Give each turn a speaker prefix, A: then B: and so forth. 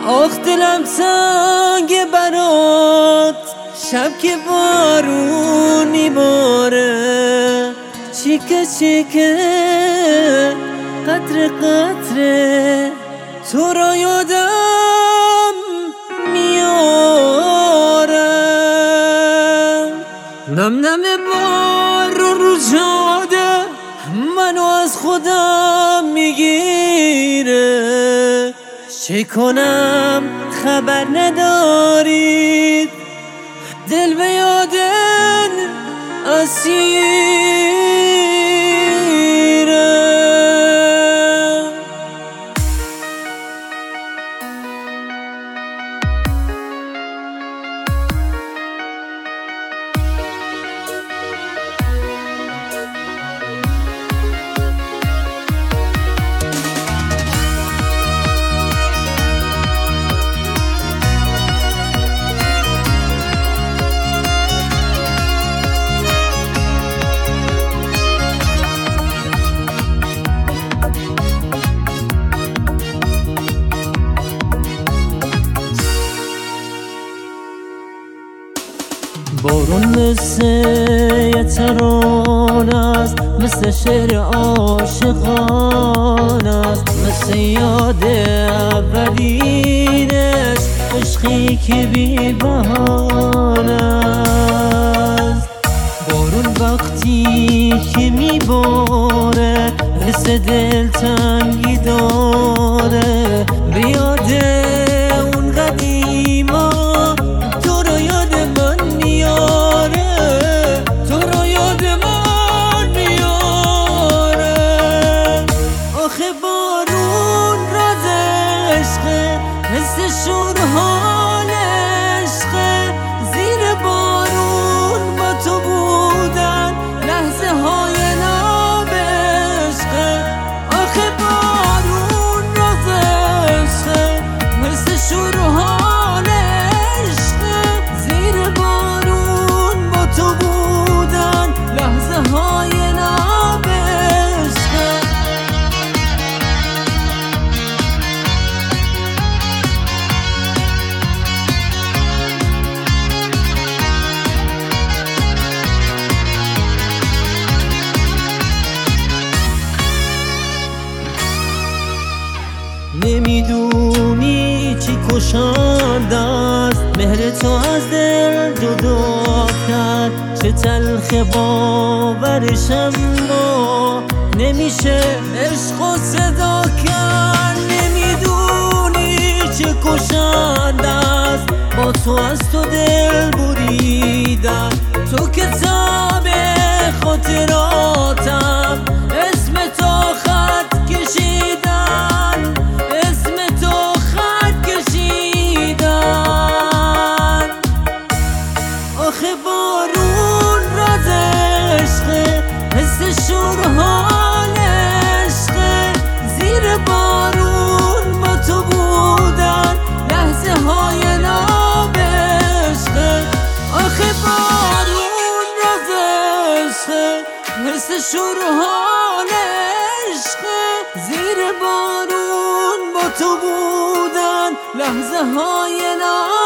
A: آخ دلم تنگ برات، شب که بارون میباره، چیکه چیکه قطره قطره تو را یادم میاره. نم نم بارون رو جاده منو از خودم میگیره، چه کنم خبر ندارید دل به یادن اسیره. بارون مثل یه ترانه است، مثل شعر عاشقانه است، مثل یاد اولینش، عشقی که بی بهانه است. بارون وقتی که میباره حس دلتنگی داره، به یاد اون قدیما تو رو یاد من میاره، تو رو یاد من میاره. آخه بارون راز عشقه، حس شور حال عشقه، زیر بارون با تو بودن لحظه های ناب عشقه. آخه بارون راز عشقه، حس شور حال عشقه، زیر بارون با تو بودن لحظه های ناب عشقه. نمیدونی چی کشنده است، مهر تو از دل جدا کرد، چه تلخ باورشم با نمیشه عشق و صدا کرد. نمیدونی چه کشنده است، با تو از تو دل بریدم، تو کتاب خاطراتم، اسم تو خط کشیدن، اسم تو خط کشیدن. آخه بارون راز عشقه، حس شور حال عشقه، زیر بارون با تو بودن لحظه های ناب عشقه. آخه بارون راز عشقه، حس شور حال عشقه، زیر بارون با تو بودن لحظه های ناب